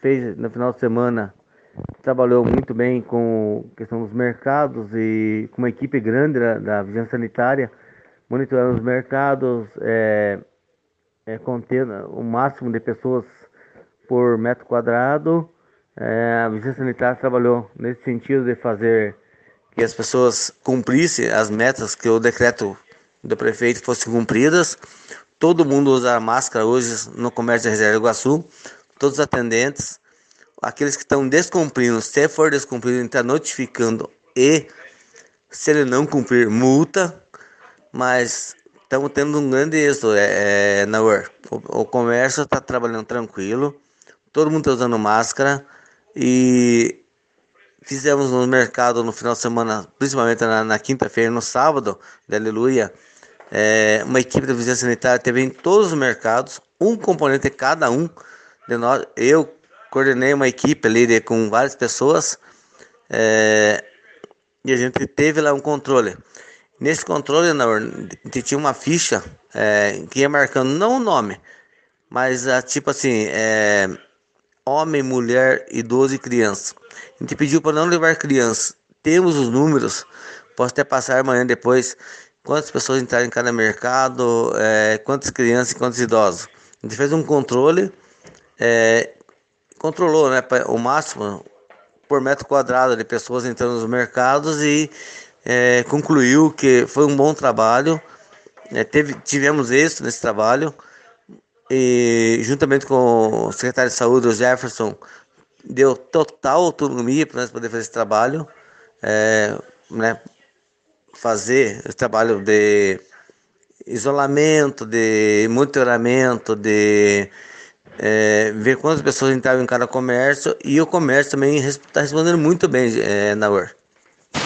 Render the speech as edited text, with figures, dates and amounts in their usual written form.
fez no final de semana, trabalhou muito bem com a questão dos mercados e com uma equipe grande da Vigilância Sanitária, monitorando os mercados, contendo o máximo de pessoas por metro quadrado. A Vigilância Sanitária trabalhou nesse sentido de fazer que as pessoas cumprissem as metas que o decreto do prefeito fossem cumpridas. Todo mundo usa máscara hoje no comércio de Reserva do Iguaçu, todos os atendentes. Aqueles que estão descumprindo, se for descumprido, está notificando, e se ele não cumprir, multa. Mas estamos tendo um grande êxito na UER. O comércio está trabalhando tranquilo, todo mundo está usando máscara, e fizemos no mercado no final de semana, principalmente na quinta-feira e no sábado, de Aleluia, uma equipe da Vigilância Sanitária teve em todos os mercados, um componente de cada um de nós. Eu coordenei uma equipe ali com várias pessoas, e a gente teve lá um controle. Nesse controle, a gente tinha uma ficha que ia marcando não o nome, mas tipo assim, homem, mulher, idoso e criança. A gente pediu para não levar crianças. Temos os números, posso até passar amanhã depois, quantas pessoas entraram em cada mercado, quantas crianças e quantos idosos. A gente fez um controle, controlou, né, o máximo por metro quadrado de pessoas entrando nos mercados, e concluiu que foi um bom trabalho. Tivemos êxito nesse trabalho, e juntamente com o secretário de saúde, o Jefferson, deu total autonomia para nós poder fazer esse trabalho, né, fazer esse trabalho de isolamento, de monitoramento, de ver quantas pessoas entravam em cada comércio, e o comércio também está respondendo muito bem na UER.